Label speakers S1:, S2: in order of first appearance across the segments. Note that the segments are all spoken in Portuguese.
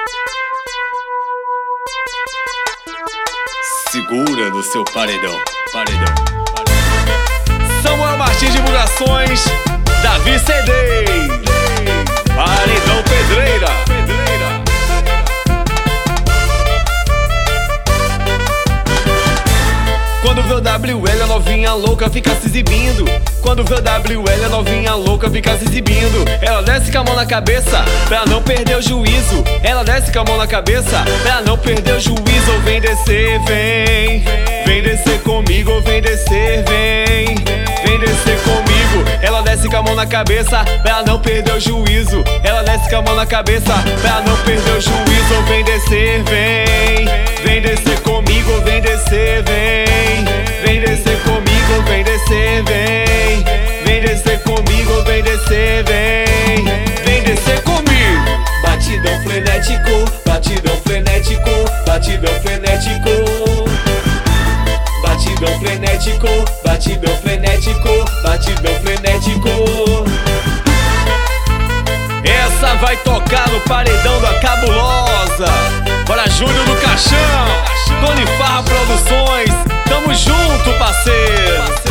S1: Segura no seu paredão, paredão. Samuel Martins Divulgações, Davi CD, Paredão Pedreira. Quando vê o WL a novinha louca fica se exibindo. Quando vê o WL a novinha louca fica se exibindo. Ela desce com a mão na cabeça pra não perder o juízo. Ela desce com a mão na cabeça pra não perder o juízo. Vem descer, vem. Vem descer comigo, vem descer, vem. Vem descer comigo. Ela desce com a mão na cabeça pra não perder o juízo. Ela desce com a mão na cabeça pra não perder o juízo. Vem descer, vem. Vem descer comigo, vem descer, vem. Vem descer comigo, vem descer, vem. Vem descer comigo, vem descer, vem. Vem descer comigo. Batidão frenético, batidão frenético, batidão frenético. Batidão frenético, batidão frenético, batidão frenético. Essa vai tocar no paredão da Cabulosa. Bora Júnior do Caixão, Tony Farra Produções. Tamo junto, parceiro.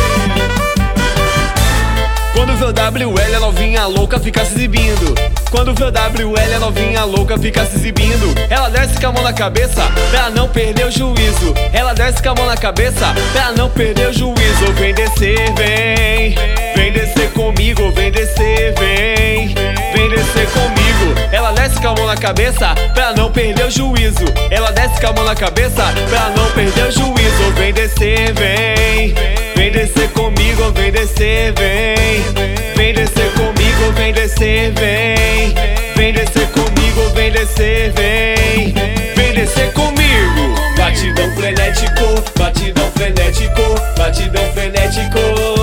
S1: Quando vê o WL a novinha louca fica se exibindo. Quando vê o WL a novinha louca fica se exibindo. Ela desce com a mão na cabeça pra não perder o juízo. Ela desce com a mão na cabeça pra não perder o juízo. Vem descer, vem. Vem descer comigo, vem descer, vem. Vem descer comigo. Ela desce com a mão na cabeça pra não perder o juízo. Ela desce com a mão na cabeça pra não perder o juízo. Vem descer, vem. Vem descer comigo, vem descer, vem. Vem descer comigo, vem descer, vem. Vem descer comigo, vem descer, vem. Vem descer comigo. Batidão frenético, batidão frenético, batidão frenético.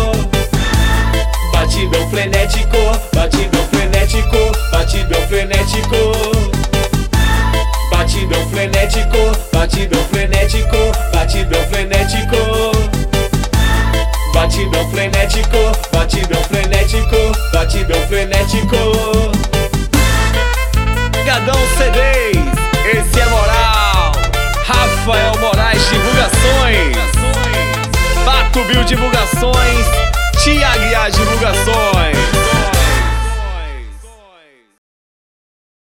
S1: Batidão frenético, batidão frenético, batidão frenético. Batidão frenético, batidão frenético, batidão frenético. Batidão frenético, batidão frenético, batidão frenético. Gadão CDs, esse é moral. Rafael Moraes Divulgações, Pato Bill Divulgações, Tia Guiar Divulgações.